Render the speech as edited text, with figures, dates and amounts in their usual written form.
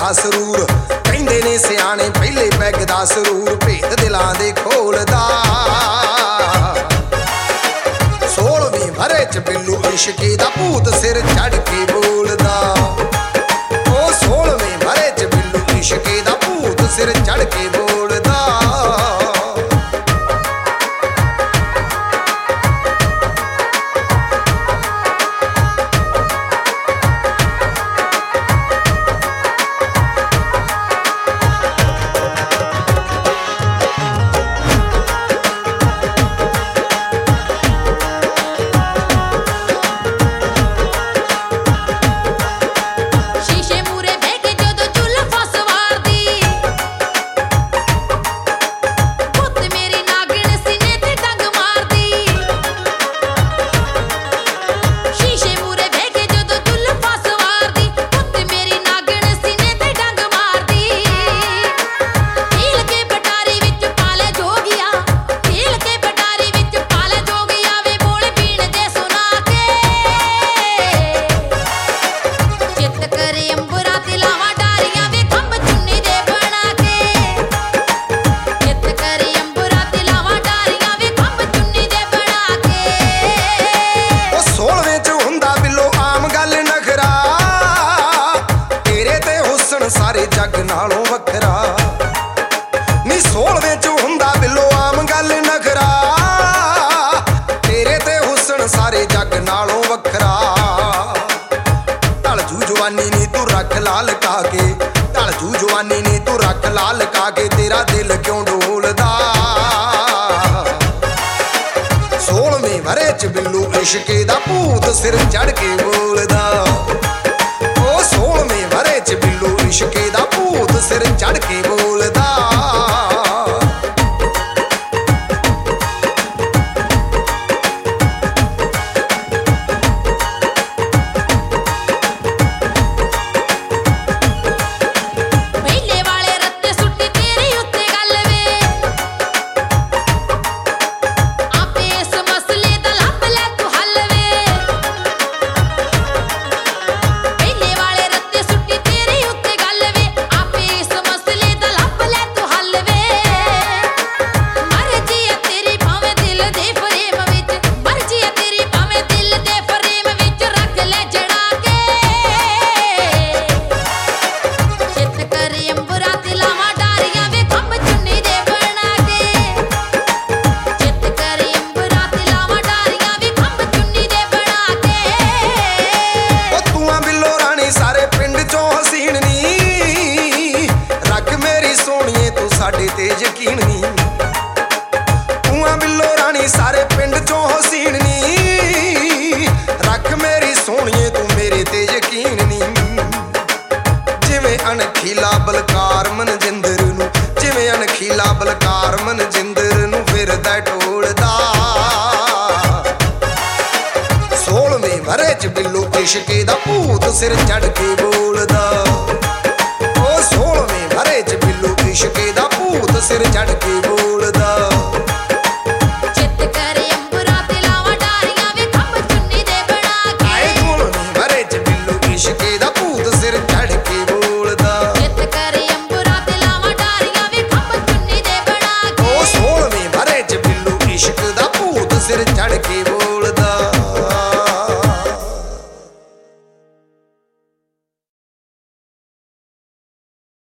दा सरूर कहंदे ने सियाणे पहले पैग दा सरूर भेद दिलां दे खोलदा 16वीं भरे च बिल्लू इश्के दा भूत सिर चढ़ के बोलदा ओ 16वीं भरे च बिल्लू इश्के दा भूत सिर चढ़ के बोलदा सारे जग नालों वखरा नी 16वें च हुंदा बिल्लो आम गल नखरा तेरे ते हुसन सारे जग नालों वखरा ढल जू जवानी नी तू रख लाल काके ढल जू जवानी नी तू रख लाल काके तेरा दिल क्यों डोलदा 16वें भरे च बिल्लू इश्के दा भूत सिर चढ़ के बोलदा 16वें भरे च बिल्लू इश्के दा भूत सिर चढ़ के बोलदा साडे ते यकीन नी तूं बिल्लो रानी सारे पिंड चों हसीन नी रख मेरी सोहणीए तू मेरे ते यकीन नी जिवें अनखीला बलकार मन जिंदर नू जिवें अनखीला बलकार मन जिंदर नू फिरदा टोलदा 16वें भरे च बिल्लो इश्के दा भूत सिर चढ़ के बोलदा ओ 16वें भरे च बिल्लो इश्के दा भूत सिर चढ़ के